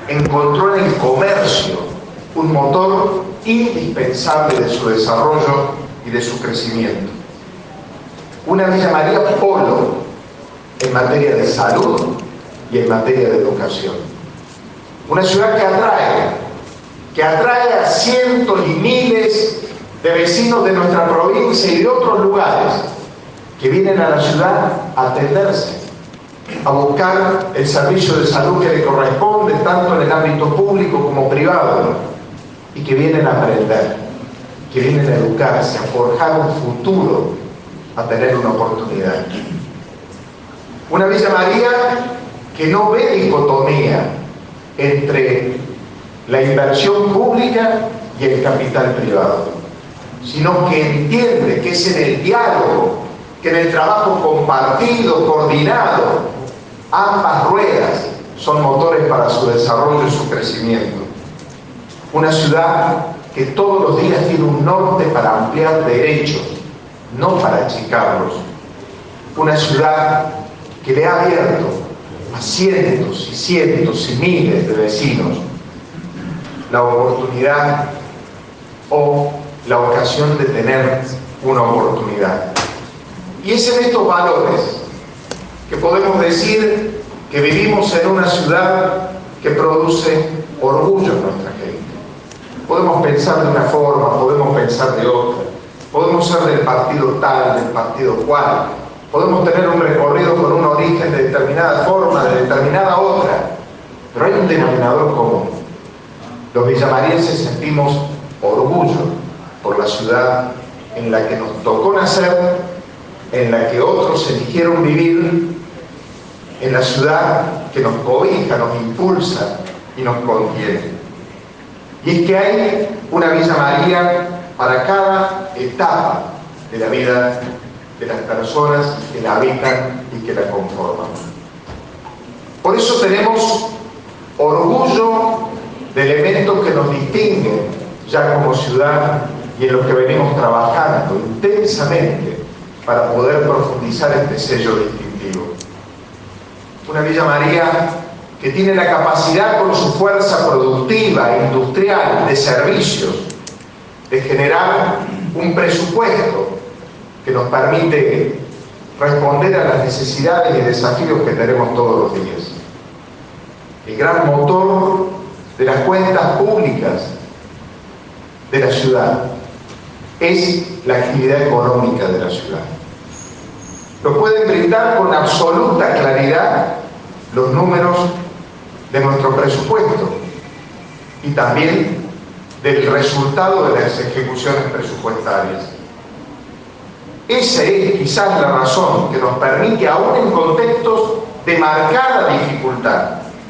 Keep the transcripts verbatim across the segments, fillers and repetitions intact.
encontró en el comercio un motor indispensable de su desarrollo y de su crecimiento. Una Villa María polo en materia de salud y en materia de educación. Una ciudad que atrae, que atrae a cientos y miles de vecinos de nuestra provincia y de otros lugares que vienen a la ciudad a atenderse, a buscar el servicio de salud que le corresponde, tanto en el ámbito público como privado, y que vienen a aprender, que vienen a educarse, a forjar un futuro, a tener una oportunidad. Una Villa María que no ve dicotomía entre la inversión pública y el capital privado, sino que entiende que es en el diálogo, que en el trabajo compartido, coordinado, ambas ruedas son motores para su desarrollo y su crecimiento. Una ciudad que todos los días tiene un norte para ampliar derechos, no para achicarlos. Una ciudad que le ha abierto a cientos y cientos y miles de vecinos la oportunidad o la ocasión de tener una oportunidad. Y es en estos valores que podemos decir que vivimos en una ciudad que produce orgullo en nuestra gente. Podemos pensar de una forma, podemos pensar de otra, podemos ser del partido tal, del partido cual, podemos tener un recorrido con un origen de determinada forma, de determinada otra, pero hay un denominador común. Los villamarienses sentimos orgullo por la ciudad en la que nos tocó nacer, en la que otros eligieron vivir, en la ciudad que nos cobija, nos impulsa y nos contiene. Y es que hay una Villa María para cada etapa de la vida de las personas que la habitan y que la conforman. Por eso tenemos orgullo de elementos que nos distinguen ya como ciudad y en los que venimos trabajando intensamente para poder profundizar este sello distintivo. Una Villa María que tiene la capacidad con su fuerza productiva, industrial, de servicios, de generar un presupuesto que nos permite responder a las necesidades y desafíos que tenemos todos los días. El gran motor de las cuentas públicas de la ciudad es la actividad económica de la ciudad. Lo pueden brindar con absoluta claridad los números de nuestro presupuesto y también del resultado de las ejecuciones presupuestarias. Esa es quizás la razón que nos permite, aún en contextos de marcada dificultad,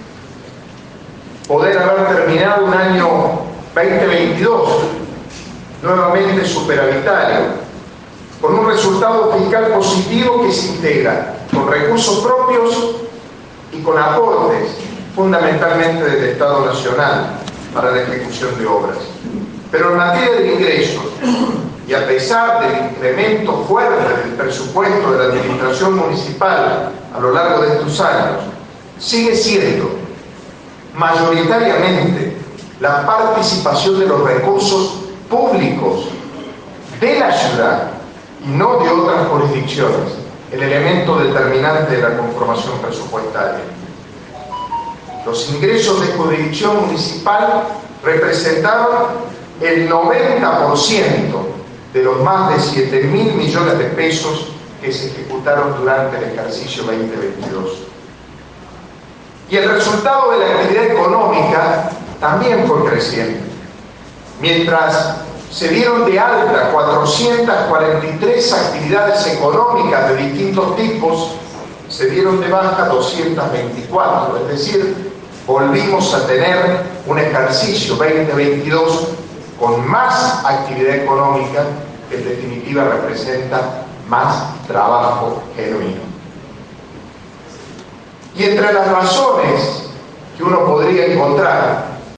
poder haber terminado un año veinte veintidós nuevamente superavitario, con un resultado fiscal positivo que se integra con recursos propios y con aportes fundamentalmente del Estado Nacional para la ejecución de obras. Pero en materia de ingresos, y a pesar del incremento fuerte del presupuesto de la administración municipal a lo largo de estos años, sigue siendo mayoritariamente la participación de los recursos públicos de la ciudad y no de otras jurisdicciones el elemento determinante de la conformación presupuestaria. Los ingresos de jurisdicción municipal representaron el noventa por ciento de los más de siete mil millones de pesos que se ejecutaron durante el ejercicio veinte veintidós. Y el resultado de la actividad económica también fue creciente. Mientras se dieron de alta cuatrocientas cuarenta y tres actividades económicas de distintos tipos, se dieron de baja doscientas veinticuatro, es decir, volvimos a tener un ejercicio veinte veintidós con más actividad económica, que en definitiva representa más trabajo genuino. Y entre las razones que uno podría encontrar